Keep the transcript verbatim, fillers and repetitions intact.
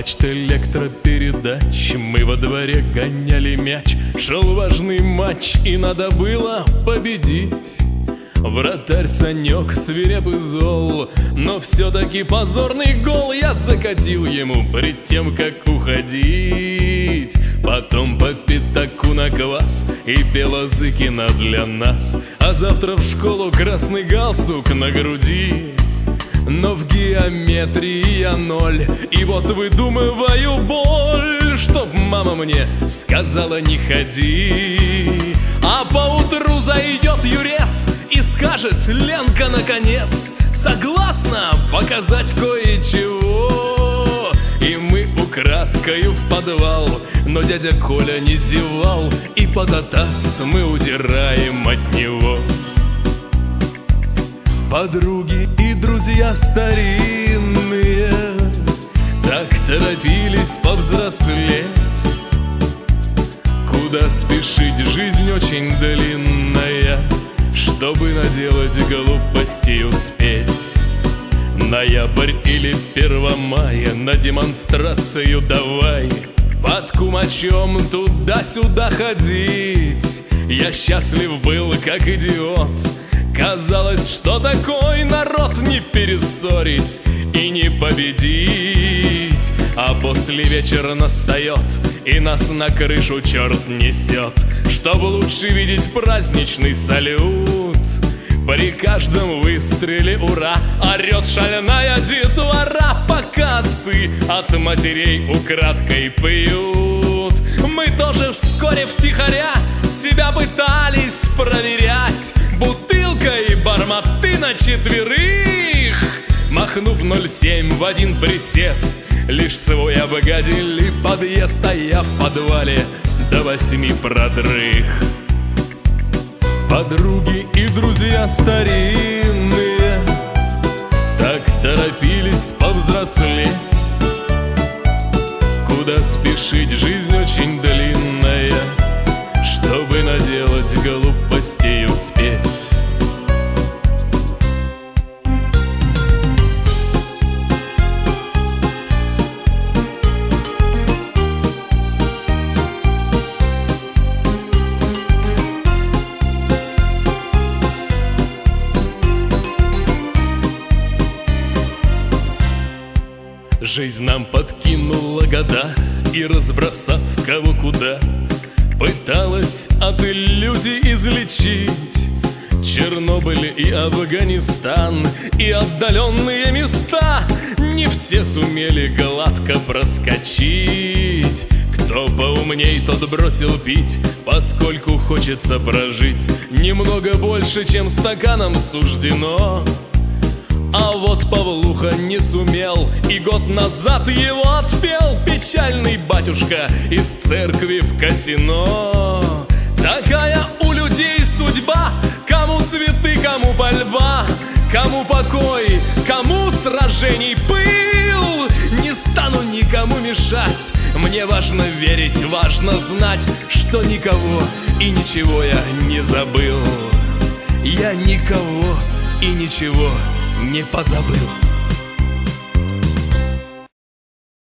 мачт электропередач мы во дворе гоняли мяч. Шел важный матч, и надо было победить. Вратарь Санек свирепый зол, но все-таки позорный гол я закатил ему пред тем, как уходить. Потом по пятаку на квас и пела Зыкина для нас. А завтра в школу красный галстук на груди. Но в геометрии я ноль, и вот выдумываю боль, чтоб мама мне сказала не ходи. А поутру зайдет юрец и скажет: Ленка, наконец, согласна показать кое-чего. И мы украдкою в подвал, но дядя Коля не зевал, и под атас мы удираем от него. Подруги и друзья старинные так торопились повзрослеть. Куда спешить, жизнь очень длинная, чтобы наделать глупостей успеть. Ноябрь или первомая, на демонстрацию давай под кумачом туда-сюда ходить. Я счастлив был, как идиот. Казалось, что такой народ не перессорить и не победить. А после вечера настает, и нас на крышу черт несет, чтобы лучше видеть праздничный салют. При каждом выстреле ура орет шальная детвора, пока отцы от матерей украдкой пьют. Мы тоже вскоре втихаря себя пытались проверять бутылкой барматы на четверых. Махнув ноль семь в один присест, лишь свой обгадили подъезд, а я в подвале до восьми продрых. Подруги и друзья старинные так торопились повзрослеть. Куда спешить, жизнь очень длинная, чтобы наделать глупостей успеть. Жизнь нам подкинула года, и, разбросав кого куда, пыталась от иллюзий излечить Чернобыль и Афганистан, и отдаленные места. Не все сумели гладко проскочить. Кто поумней, тот бросил пить, поскольку хочется прожить немного больше, чем стаканом суждено. А вот Павлуха не сумел, и год назад его отпел печальный батюшка из церкви в казино. Такая у людей судьба, кому цветы, кому пальба, кому покой, кому сражений пыл. Не стану никому мешать, мне важно верить, важно знать, что никого и ничего я не забыл. Я никого и ничего не позабыл.